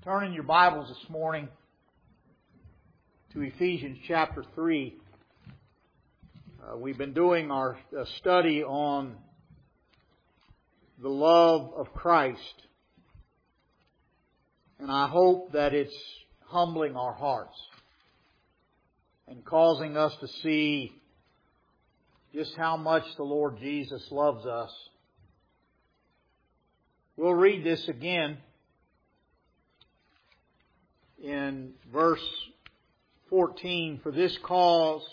Turn in your Bibles this morning to Ephesians chapter 3. We've been doing our study on the love of Christ. And I hope that it's humbling our hearts and causing us to see just how much the Lord Jesus loves us. We'll read this again in verse 14. For this cause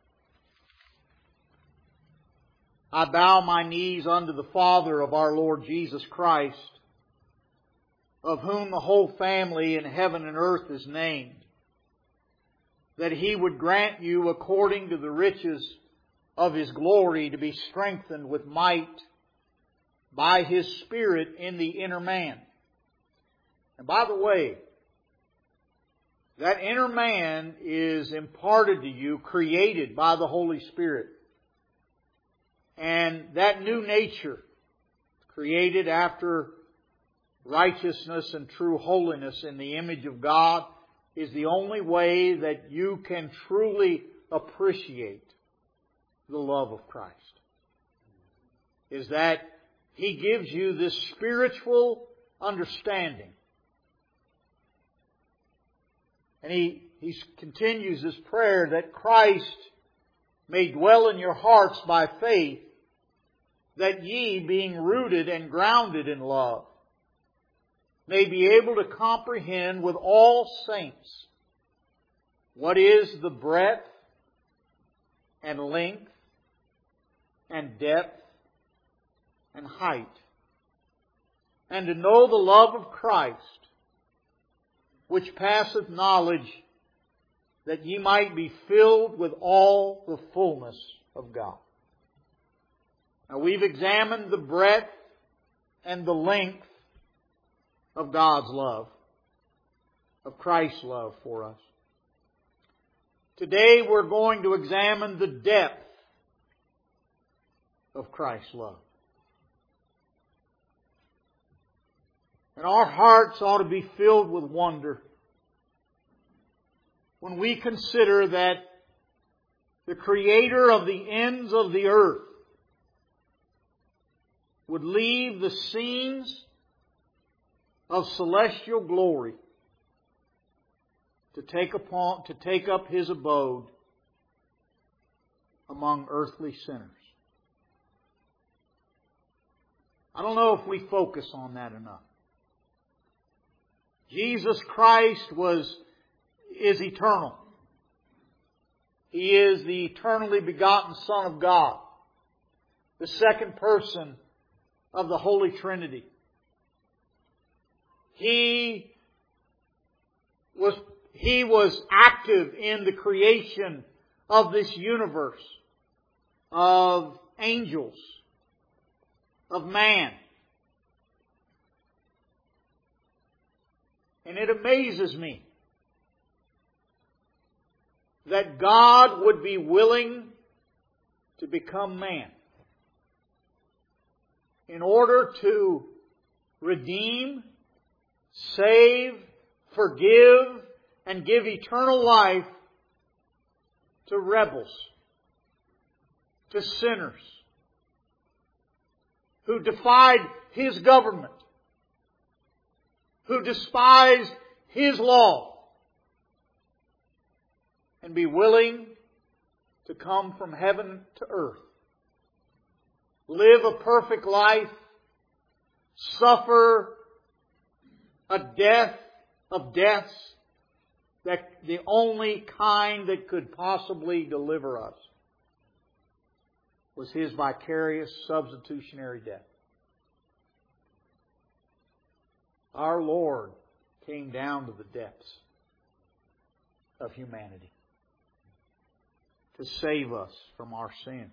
I bow my knees unto the Father of our Lord Jesus Christ, of whom the whole family in heaven and earth is named, that He would grant you according to the riches of His glory to be strengthened with might by His Spirit in the inner man. And by the way, that inner man is imparted to you, created by the Holy Spirit. And that new nature, created after righteousness and true holiness in the image of God, is the only way that you can truly appreciate the love of Christ. Is that He gives you this spiritual understanding. And He continues this prayer that Christ may dwell in your hearts by faith, that ye, being rooted and grounded in love, may be able to comprehend with all saints what is the breadth and length and depth and height, and to know the love of Christ, which passeth knowledge, that ye might be filled with all the fullness of God. Now we've examined the breadth and the length of God's love, of Christ's love for us. Today we're going to examine the depth of Christ's love. And our hearts ought to be filled with wonder when we consider that the Creator of the ends of the earth would leave the scenes of celestial glory to take up His abode among earthly sinners. I don't know if we focus on that enough. Jesus Christ is eternal. He is the eternally begotten Son of God, the second person of the Holy Trinity. He was active in the creation of this universe, of angels, of man. And it amazes me that God would be willing to become man in order to redeem, save, forgive, and give eternal life to rebels, to sinners who defied His government, who despised His law, and be willing to come from heaven to earth, live a perfect life, suffer a death of deaths, that the only kind that could possibly deliver us was His vicarious substitutionary death. Our Lord came down to the depths of humanity to save us from our sins.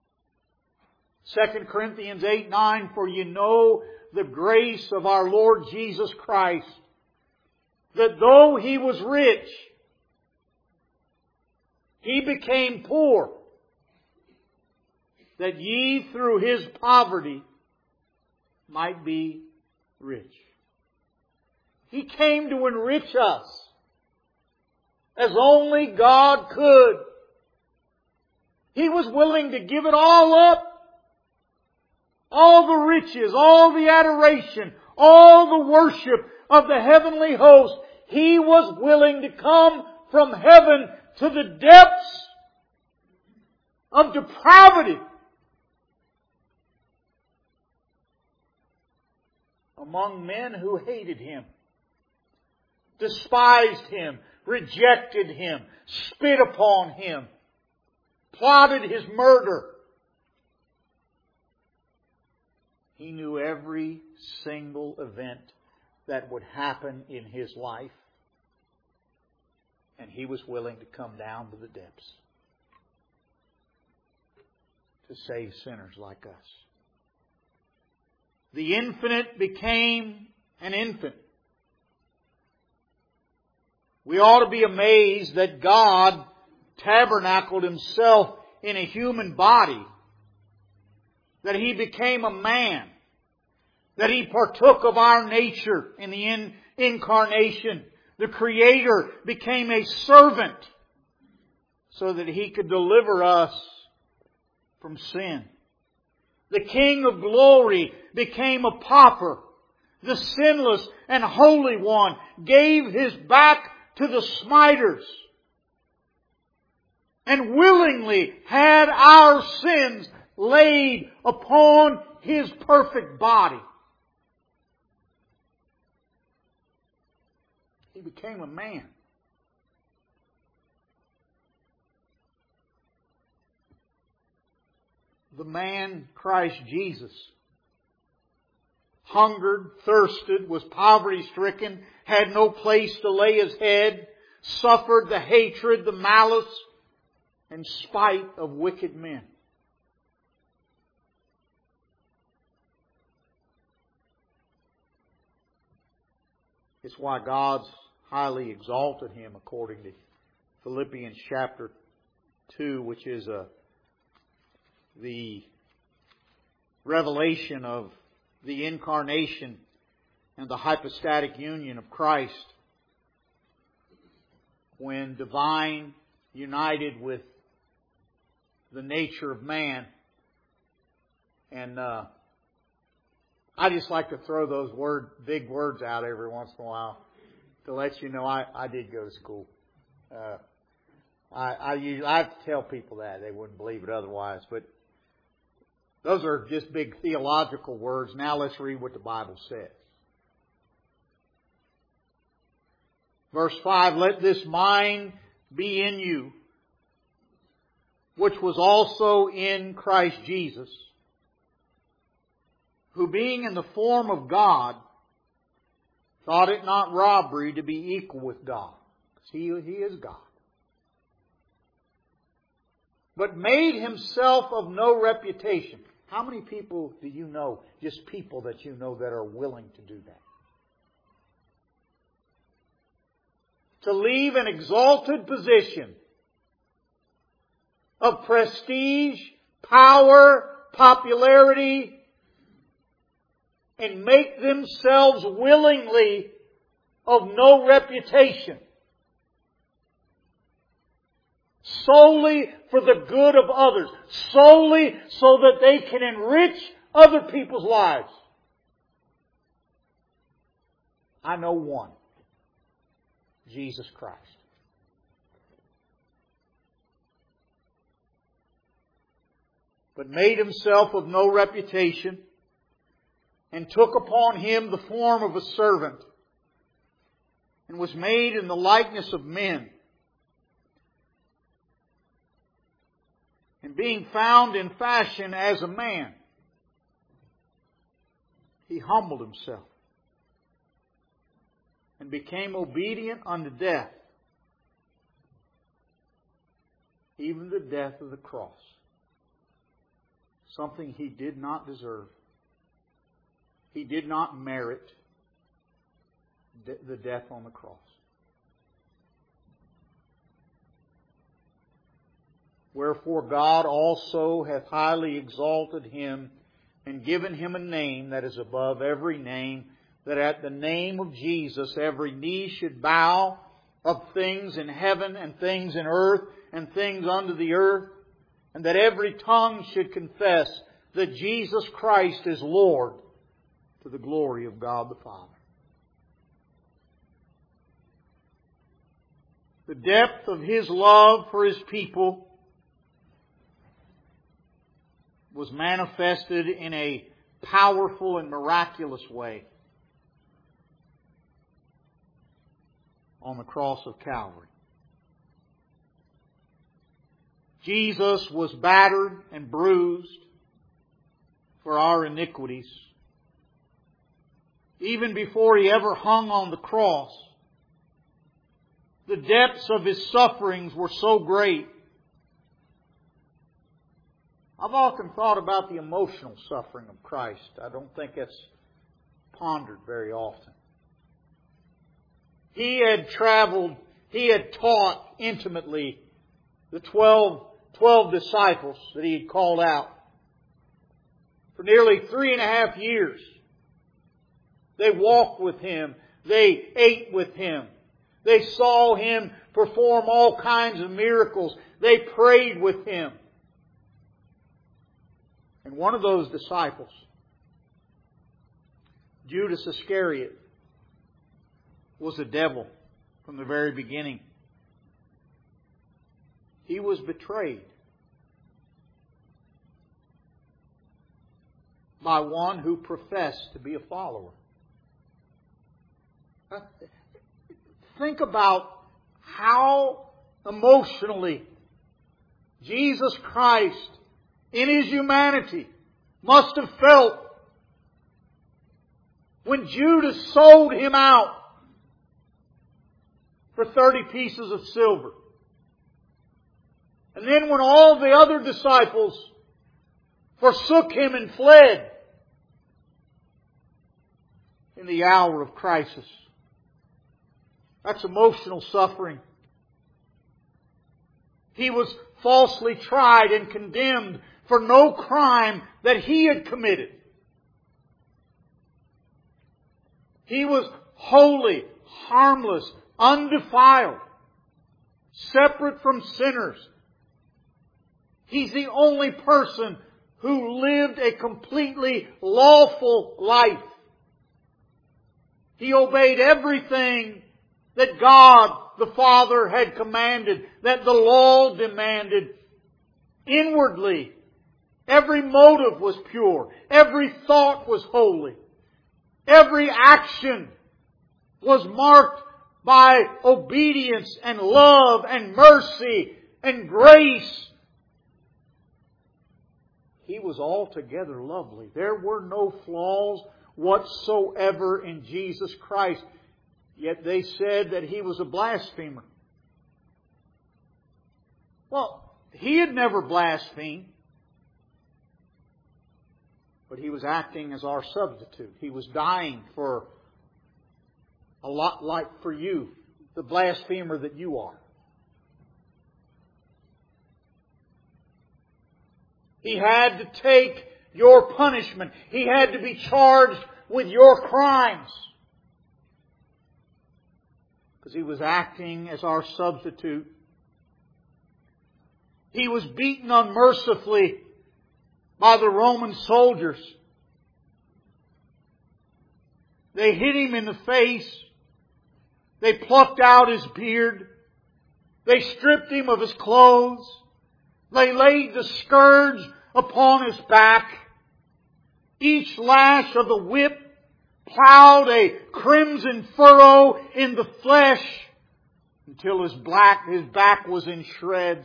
2 Corinthians 8:9, for you know the grace of our Lord Jesus Christ, that though He was rich, He became poor, that ye through His poverty might be rich. He came to enrich us as only God could. He was willing to give it all up. All the riches, all the adoration, all the worship of the heavenly host. He was willing to come from heaven to the depths of depravity among men who hated Him, despised Him, rejected Him, spit upon Him, plotted His murder. He knew every single event that would happen in His life. And He was willing to come down to the depths to save sinners like us. The infinite became an infant. We ought to be amazed that God tabernacled Himself in a human body. That He became a man. That He partook of our nature in the incarnation. The Creator became a servant so that He could deliver us from sin. The King of glory became a pauper. The sinless and holy one gave His back to the smiters and willingly had our sins laid upon His perfect body. He became a man. The man, Christ Jesus, hungered, thirsted, was poverty-stricken, had no place to lay His head, suffered the hatred, the malice, and spite of wicked men. It's why God's highly exalted Him, according to Philippians chapter 2, which is the revelation of the incarnation and the hypostatic union of Christ, when divine united with the nature of man. And I just like to throw those big words out every once in a while to let you know I did go to school. I have to tell people that. They wouldn't believe it otherwise. But those are just big theological words. Now let's read what the Bible says. Verse 5, let this mind be in you, which was also in Christ Jesus, who being in the form of God, thought it not robbery to be equal with God. Because He is God. But made Himself of no reputation. How many people do you know, just people that you know that are willing to do that? To leave an exalted position of prestige, power, popularity, and make themselves willingly of no reputation. Solely for the good of others. Solely so that they can enrich other people's lives. I know one. Jesus Christ. But made Himself of no reputation, and took upon Him the form of a servant, and was made in the likeness of men. And being found in fashion as a man, He humbled Himself, and became obedient unto death, even the death of the cross. Something He did not deserve. He did not merit the death on the cross. Wherefore God also hath highly exalted Him, and given Him a name that is above every name, that at the name of Jesus every knee should bow, of things in heaven and things in earth and things under the earth, and that every tongue should confess that Jesus Christ is Lord, to the glory of God the Father. The depth of His love for His people was manifested in a powerful and miraculous way on the cross of Calvary. Jesus was battered and bruised for our iniquities. Even before He ever hung on the cross, the depths of His sufferings were so great. I've often thought about the emotional suffering of Christ. I don't think it's pondered very often. He had traveled, He had taught intimately the 12 disciples that He had called out for nearly 3.5 years. They walked with Him. They ate with Him. They saw Him perform all kinds of miracles. They prayed with Him. And one of those disciples, Judas Iscariot, was a devil from the very beginning. He was betrayed by one who professed to be a follower. Think about how emotionally Jesus Christ, in His humanity, must have felt when Judas sold Him out for 30 pieces of silver. And then when all the other disciples forsook Him and fled in the hour of crisis. That's emotional suffering. He was falsely tried and condemned for no crime that He had committed. He was holy, harmless, undefiled, separate from sinners. He's the only person who lived a completely lawful life. He obeyed everything that God the Father had commanded, that the law demanded. Inwardly, every motive was pure. Every thought was holy. Every action was marked by obedience and love and mercy and grace. He was altogether lovely. There were no flaws whatsoever in Jesus Christ. Yet they said that He was a blasphemer. Well, He had never blasphemed. But He was acting as our substitute. He was dying for a lot like for you, the blasphemer that you are. He had to take your punishment. He had to be charged with your crimes. Because He was acting as our substitute. He was beaten unmercifully by the Roman soldiers. They hit Him in the face. They plucked out His beard. They stripped Him of His clothes. They laid the scourge upon His back. Each lash of the whip plowed a crimson furrow in the flesh until His back was in shreds.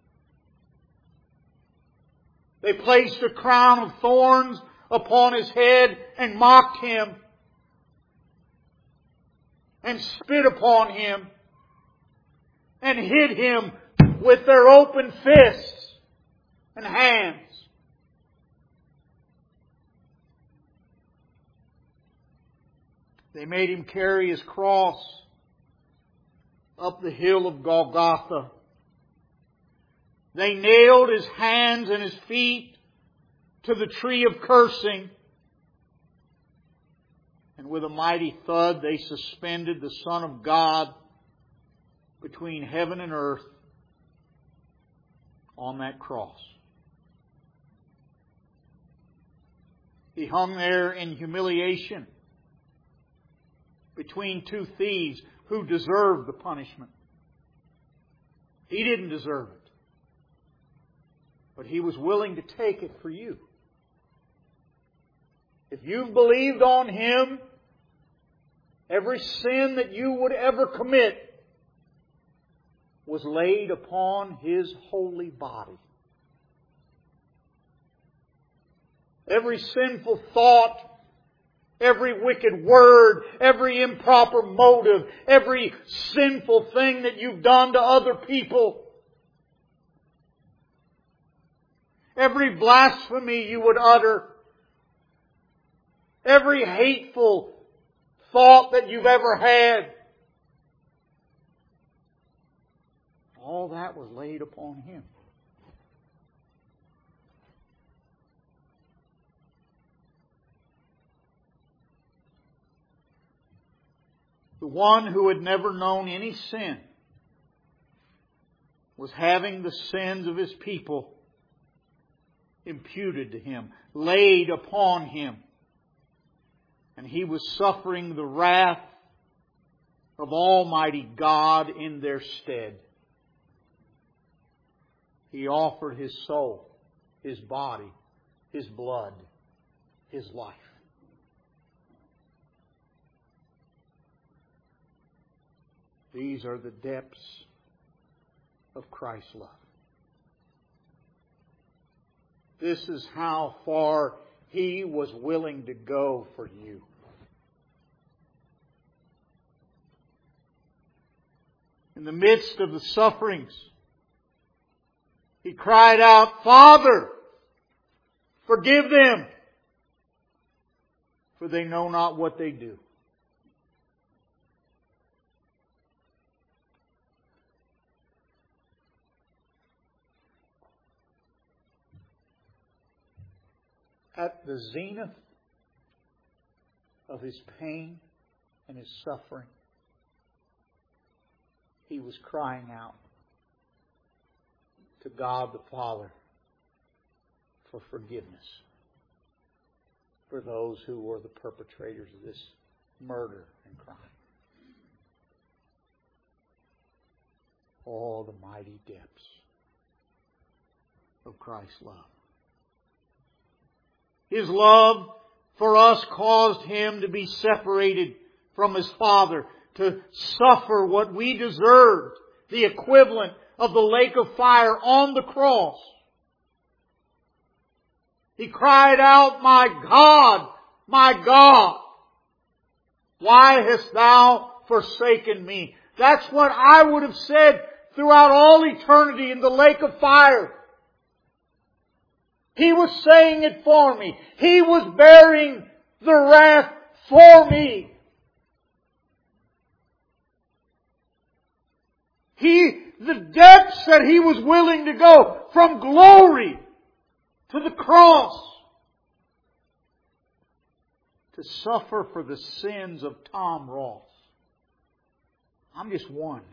They placed a crown of thorns upon His head and mocked Him and spit upon Him and hit Him with their open fists and hands. They made Him carry His cross up the hill of Golgotha. They nailed His hands and His feet to the tree of cursing. And with a mighty thud, they suspended the Son of God between heaven and earth on that cross. He hung there in humiliation between two thieves who deserved the punishment. He didn't deserve it. But He was willing to take it for you. If you've believed on Him, every sin that you would ever commit was laid upon His holy body. Every sinful thought, every wicked word, every improper motive, every sinful thing that you've done to other people, every blasphemy you would utter, every hateful thought that you've ever had, all that was laid upon Him. The one who had never known any sin was having the sins of His people imputed to Him, laid upon Him. And He was suffering the wrath of Almighty God in their stead. He offered His soul, His body, His blood, His life. These are the depths of Christ's love. This is how far He was willing to go for you. In the midst of the sufferings, He cried out, "Father, forgive them, for they know not what they do." At the zenith of His pain and His suffering, He was crying out to God the Father for forgiveness for those who were the perpetrators of this murder and crime. All the mighty depths of Christ's love. His love for us caused Him to be separated from His Father, to suffer what we deserved, the equivalent of the lake of fire on the cross. He cried out, my God, why hast Thou forsaken me?" That's what I would have said throughout all eternity in the lake of fire. He was saying it for me. He was bearing the wrath for me. The depths that He was willing to go, from glory to the cross, to suffer for the sins of Tom Ross. I'm just one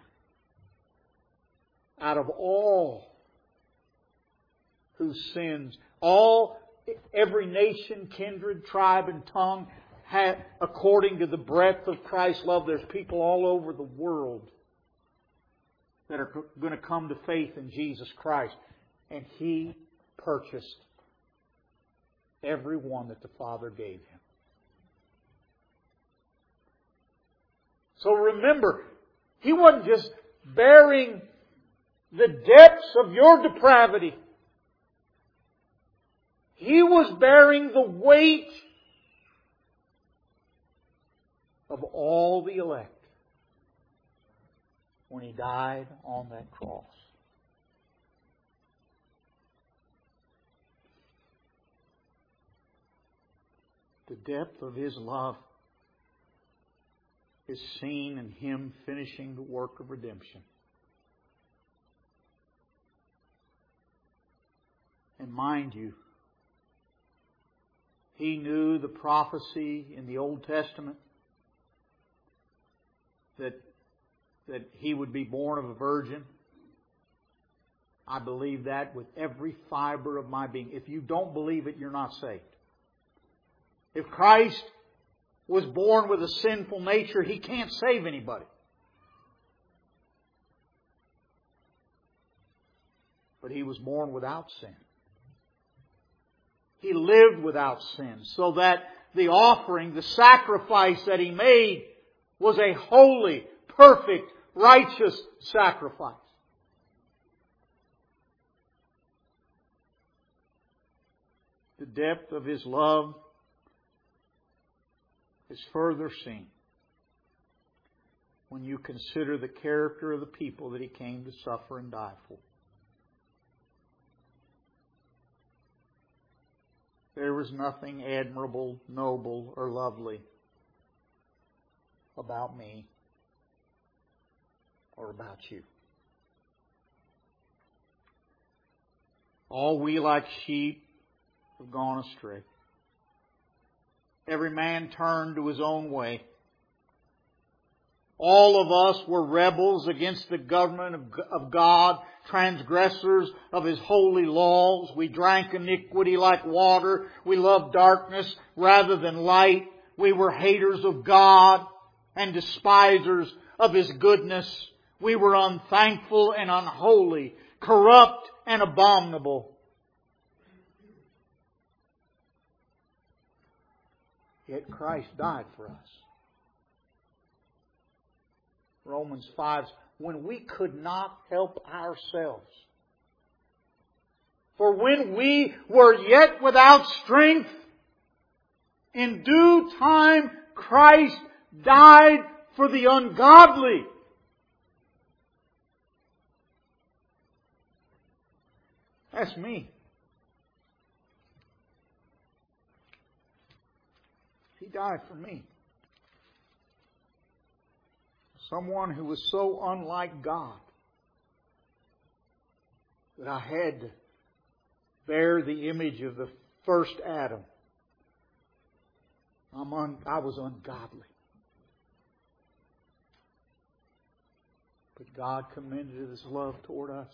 out of all whose sins, every nation, kindred, tribe, and tongue, according to the breadth of Christ's love, there's people all over the world that are going to come to faith in Jesus Christ. And He purchased every one that the Father gave Him. So remember, He wasn't just bearing the depths of your depravity. He was bearing the weight of all the elect when He died on that cross. The depth of His love is seen in Him finishing the work of redemption. And mind you, He knew the prophecy in the Old Testament that He would be born of a virgin. I believe that with every fiber of my being. If you don't believe it, you're not saved. If Christ was born with a sinful nature, He can't save anybody. But He was born without sin. He lived without sin, so that the offering, the sacrifice that He made, was a holy, perfect, righteous sacrifice. The depth of His love is further seen when you consider the character of the people that He came to suffer and die for. There was nothing admirable, noble, or lovely about me or about you. All we like sheep have gone astray. Every man turned to his own way. All of us were rebels against the government of God, transgressors of His holy laws. We drank iniquity like water. We loved darkness rather than light. We were haters of God and despisers of His goodness. We were unthankful and unholy, corrupt and abominable. Yet Christ died for us. Romans 5, when we could not help ourselves. For when we were yet without strength, in due time Christ died for the ungodly. That's me. He died for me. Someone who was so unlike God that I had to bear the image of the first Adam. I was ungodly. But God commended His love toward us,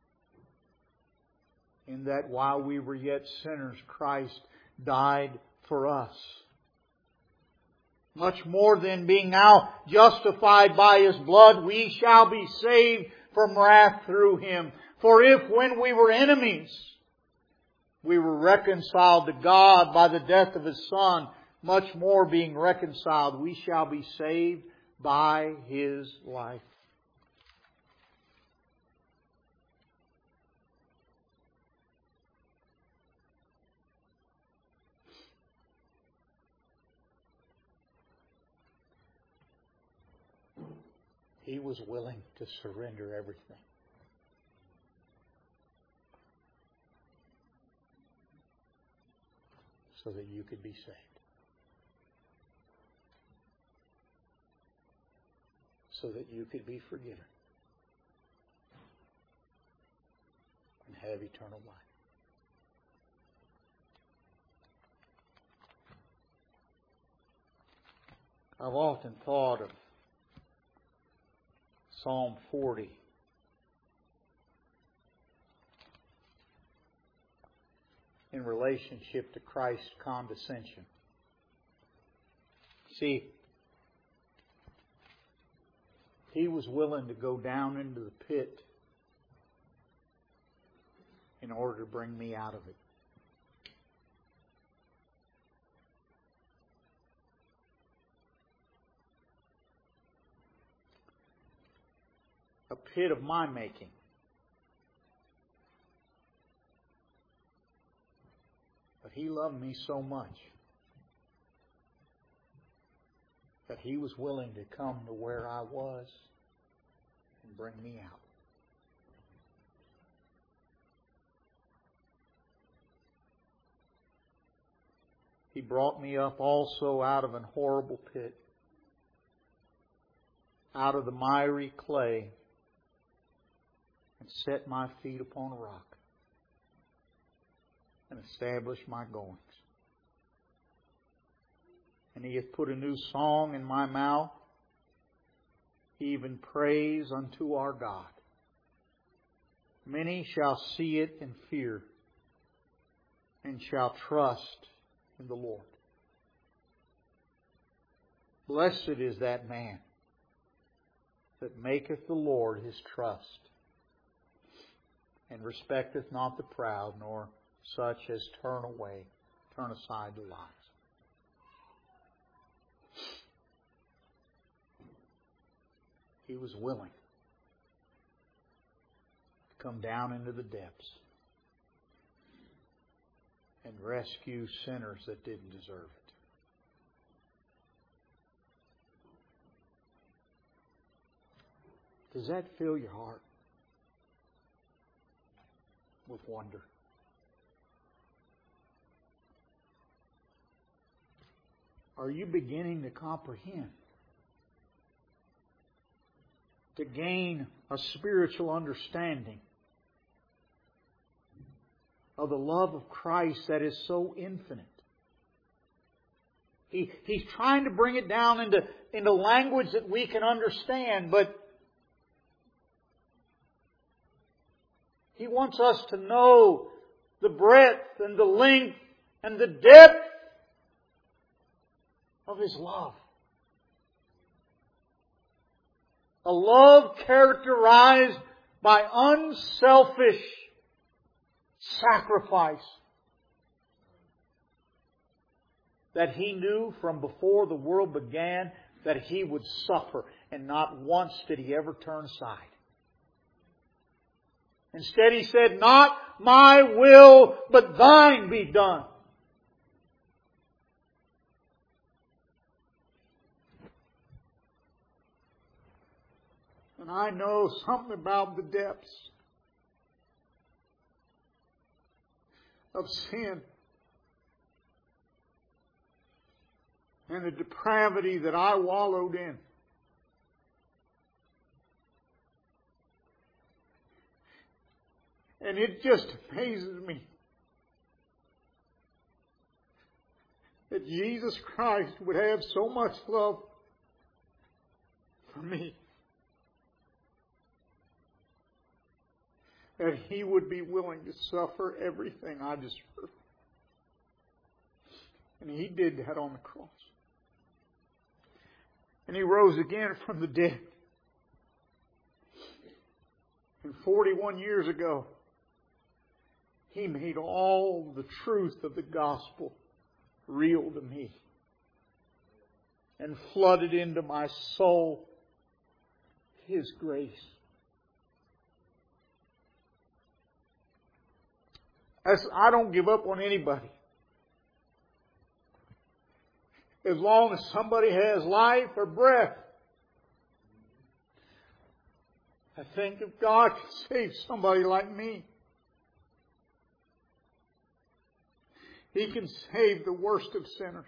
in that while we were yet sinners, Christ died for us. Much more than being now justified by His blood, we shall be saved from wrath through Him. For if when we were enemies, we were reconciled to God by the death of His Son, much more being reconciled, we shall be saved by His life. He was willing to surrender everything. So that you could be saved. So that you could be forgiven. And have eternal life. I've often thought of Psalm 40. In relationship to Christ's condescension. See, He was willing to go down into the pit in order to bring me out of it. A pit of my making. But He loved me so much that He was willing to come to where I was and bring me out. He brought me up also out of an horrible pit, out of the miry clay, and set my feet upon a rock and establish my goings. And He hath put a new song in my mouth, even praise unto our God. Many shall see it and fear, and shall trust in the Lord. Blessed is that man that maketh the Lord his trust, and respecteth not the proud, nor such as turn aside to lies. He was willing to come down into the depths and rescue sinners that didn't deserve it. Does that fill your heart with wonder? Are you beginning to comprehend, to gain a spiritual understanding of the love of Christ that is so infinite? He's trying to bring it down into language that we can understand, but He wants us to know the breadth and the length and the depth of His love. A love characterized by unselfish sacrifice that He knew from before the world began that He would suffer, and not once did He ever turn aside. Instead He said, "Not my will, but thine be done." And I know something about the depths of sin and the depravity that I wallowed in. And it just amazes me that Jesus Christ would have so much love for me that He would be willing to suffer everything I deserve. And He did that on the cross. And He rose again from the dead. And 41 years ago, He made all the truth of the gospel real to me and flooded into my soul His grace. I don't give up on anybody. As long as somebody has life or breath. I think if God can save somebody like me, He can save the worst of sinners.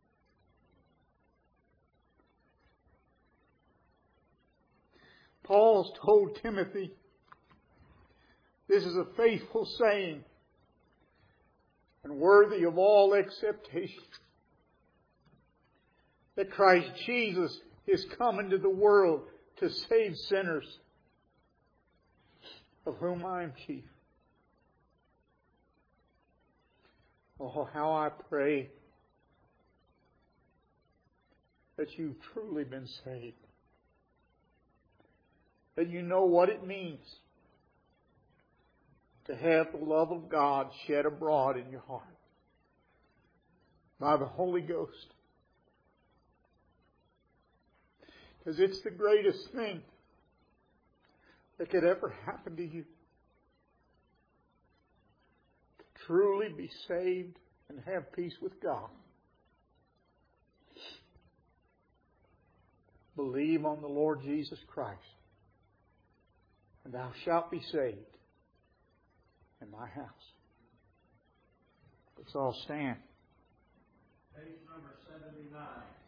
Paul's told Timothy, this is a faithful saying and worthy of all acceptation, that Christ Jesus is come into the world to save sinners, of whom I am chief. Oh, how I pray that you've truly been saved. That you know what it means to have the love of God shed abroad in your heart by the Holy Ghost. Because it's the greatest thing that could ever happen to you. To truly be saved and have peace with God. Believe on the Lord Jesus Christ, and thou shalt be saved in thy house. Let's all stand. Page number 79.